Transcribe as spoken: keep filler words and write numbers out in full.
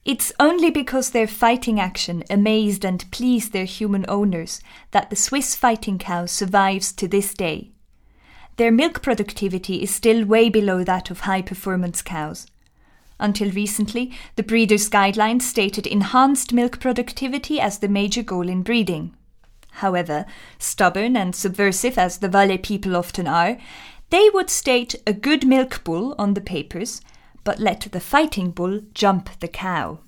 It's only because their fighting action amazed and pleased their human owners that the Swiss fighting cow survives to this day. Their milk productivity is still way below that of high-performance cows. Until recently, the breeders' guidelines stated enhanced milk productivity as the major goal in breeding. However, stubborn and subversive as the Valais people often are, they would state a good milk bull on the papers, but let the fighting bull jump the cow.